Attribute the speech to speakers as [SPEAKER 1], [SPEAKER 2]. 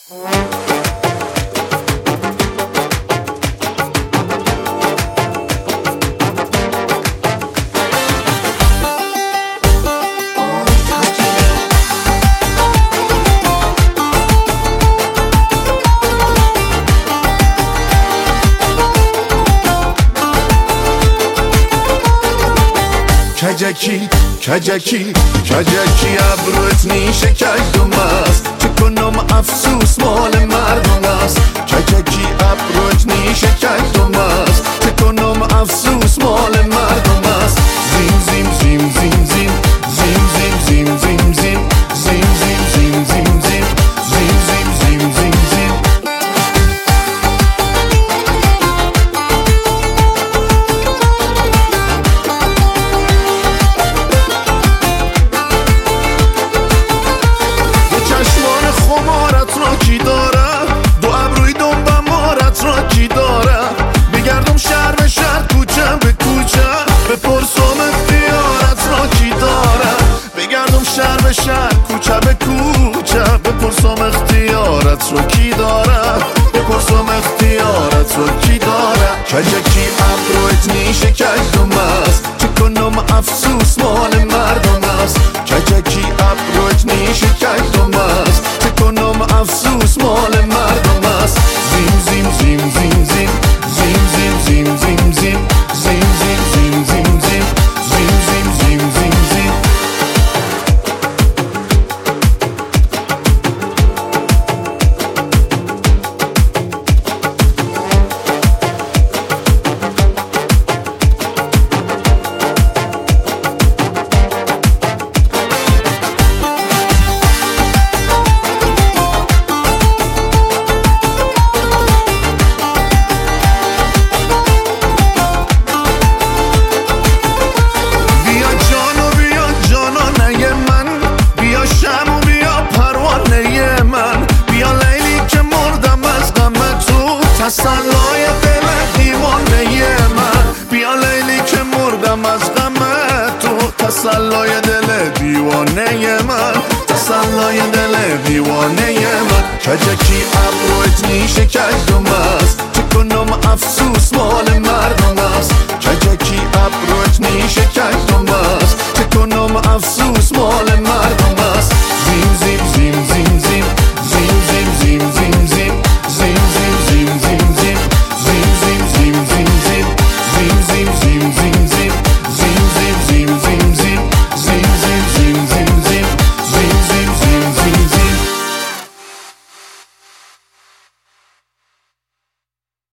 [SPEAKER 1] کجکی کجکی کجکی ابروت نیشه کجدم است چه کنم افسوس مال مردم است کجکی ابروت نیشه کجدم است چه کنم افسوس مال مردم است زیم زیم زیم زیم زیم زیم زیم زیم زیم زیم زیم زیم زیم زیم زیم زیم زیم زیم زیم خمارت را کی داره دو ابروی دنبم مارت را کی داره بگردم شهر به شهر کوچه به کوچه بپرسم اختیارت را کی داره بگردم شهر به شهر کوچه به کوچه بپرسم اختیارت را کی داره بپرسم اختیارت را کی داره کجکی ابرویت نیشه کجدم است چه کنم افسوس مال مردم است کجکی ابرویت نیشه کجدم است کنم افسوس مال مردم است زیم زیم زیم زیم زیم زیم زیم زیم زیم زیم زیم زیم زیم زیم زیم زیم زیم زیم زیم تسلای دل دیوانه من بیا لیلی که مردم از غم تو تسلای دل دیوانه من تسلای دل دیوانه من کجکی ابرویت نیشه کجدم است چه کنم افسوس